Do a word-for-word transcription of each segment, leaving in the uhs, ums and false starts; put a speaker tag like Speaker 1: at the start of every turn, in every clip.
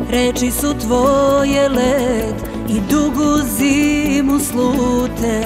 Speaker 1: Reči su tvoje led i dugu zimu slute,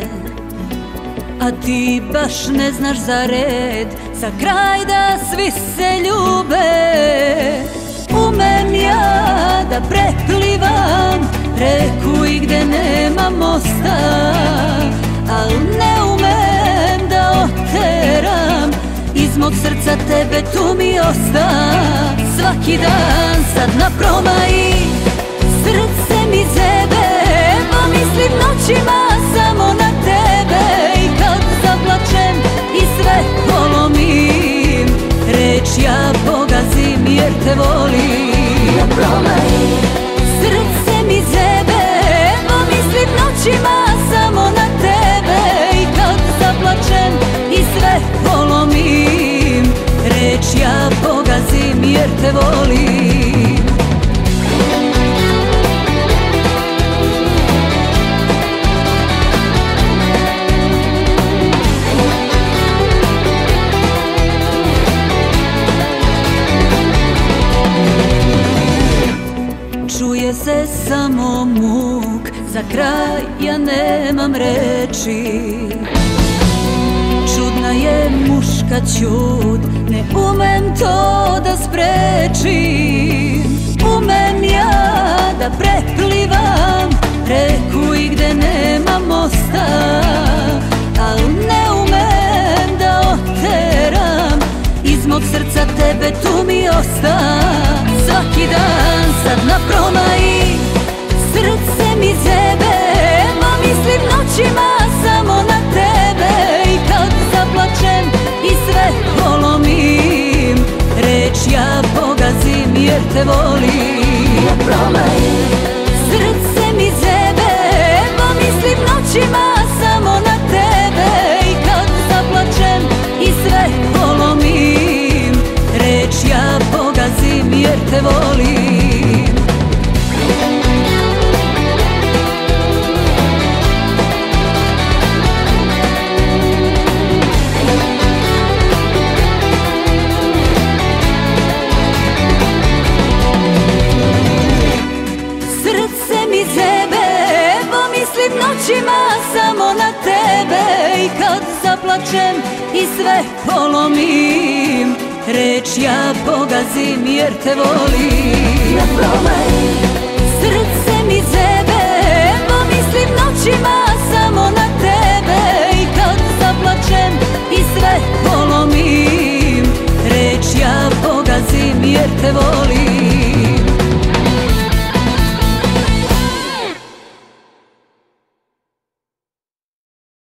Speaker 1: a ti baš ne znaš za red, za kraj da svi se ljube. Umem ja da preplivam reku i gde nema mosta, al ne umem da oteram iz mog srca tebe, tu mi osta. Svaki dan sad na promaji, srce mi zebe, pomislim noćima samo na tebe. I kad zaplačem i sve polomim, reč ja pogazim jer te volim. Na promaji, srce mi zebe, pomislim noćima samo na tebe. I kad zaplačem i sve polomim, reč ja pogazim jer te volim. Čuje se samo muk, za kraj ja nemam reči. Čudna je muška ćud, ne umem to da sprečim. Umem ja da preplivam reku i gde nema mosta, al ne umem da oteram iz mog srca tebe, tu mi osta. Svaki dan sad na promaji, srce mi zebe, pomislim noćima samo na tebe. I kad zaplačem i sve polomim, reč ja pogazim jer te volim. Na promaji, srce mi zebe, pomislim noćima samo na tebe. I kad zaplačem i sve polomim, reč ja pogazim jer te volim. Noćima samo na tebe. I kad zaplačem i sve polomim, reč ja pogazim jer te volim. Na promaji, srce mi zebe, pomislim noćima samo na tebe. I kad zaplačem i sve polomim, reč ja pogazim jer te volim.